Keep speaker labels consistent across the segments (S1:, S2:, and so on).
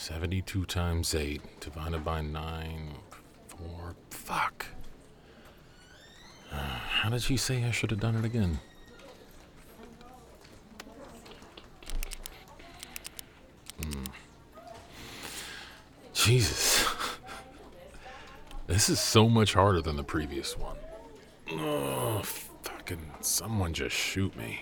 S1: 72 times 8 divided by 9, 4, fuck. How did she say I should have done it again? Jesus. This is so much harder than the previous one. Oh, fucking someone just shoot me.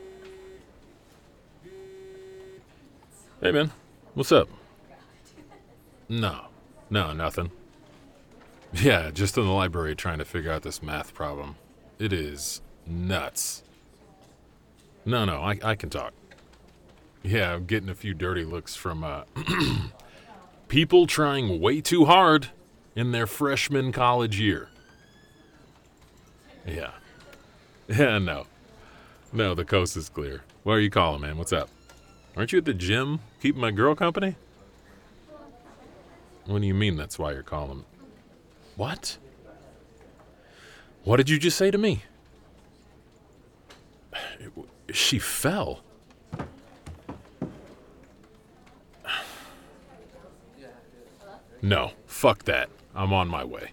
S1: Hey, man. What's up? No, nothing. Yeah, just in the library trying to figure out this math problem. It is nuts. No, I can talk. Yeah, I'm getting a few dirty looks from, people trying way too hard in their freshman college year. Yeah. Yeah, no. No, the coast is clear. Why are you calling, man? What's up? Aren't you at the gym keeping my girl company? What do you mean that's why you're calling? What? What did you just say to me? She fell. No, fuck that. I'm on my way.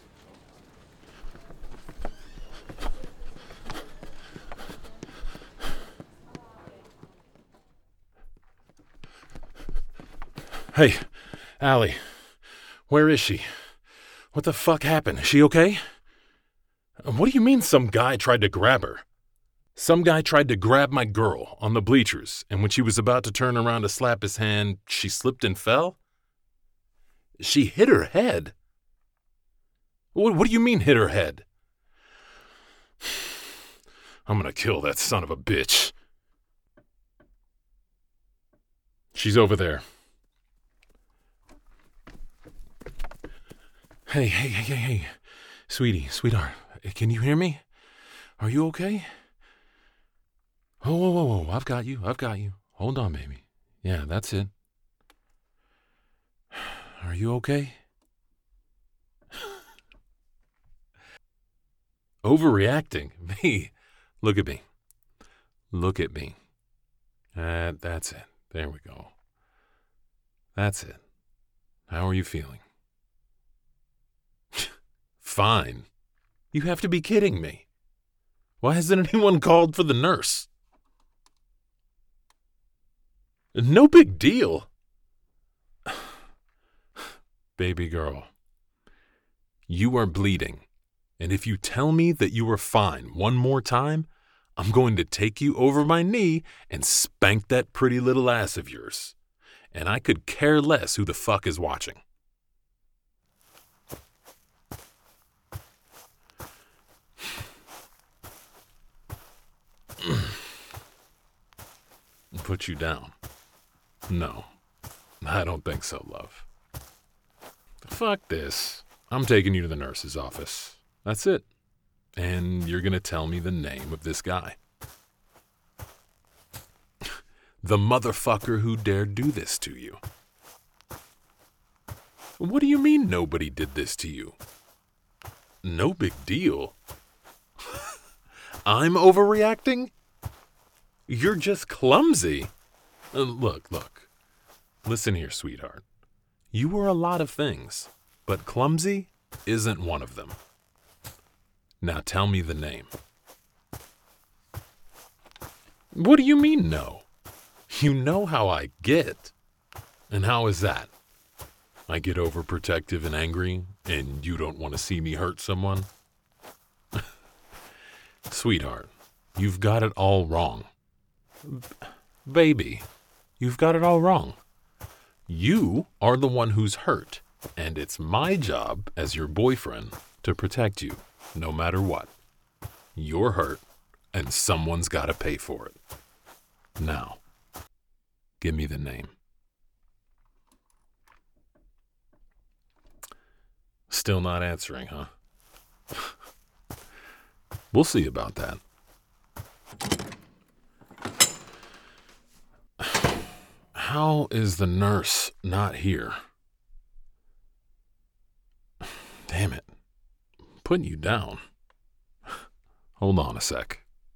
S1: Hey, Allie. Where is she? What the fuck happened? Is she okay? What do you mean some guy tried to grab her? Some guy tried to grab my girl on the bleachers, and when she was about to turn around to slap his hand, she slipped and fell? She hit her head. What do you mean hit her head? I'm gonna kill that son of a bitch. She's over there. Hey. Sweetheart, can you hear me? Are you okay? Whoa, I've got you. Hold on, baby. Yeah, that's it. Are you okay? Overreacting? Me? Look at me. That's it. There we go. That's it. How are you feeling? Fine. You have to be kidding me. Why hasn't anyone called for the nurse? No big deal. Baby girl, you are bleeding, and if you tell me that you are fine one more time, I'm going to take you over my knee and spank that pretty little ass of yours. And I could care less who the fuck is watching. Put you down? No, I don't think so, love. Fuck this. I'm taking you to the nurse's office. That's it. And you're gonna tell me the name of this guy. The motherfucker who dared do this to you. What do you mean nobody did this to you? No big deal. I'm overreacting? You're just clumsy. Look. Listen here, sweetheart. You are a lot of things, but clumsy isn't one of them. Now tell me the name. What do you mean no? You know how I get. And how is that? I get overprotective and angry, and you don't want to see me hurt someone? Sweetheart, you've got it all wrong. Baby, you've got it all wrong. You are the one who's hurt, and it's my job as your boyfriend to protect you, no matter what. You're hurt, and someone's got to pay for it. Now, give me the name. Still not answering, huh? We'll see about that. How is the nurse not here? Damn it. I'm putting you down. Hold on a sec.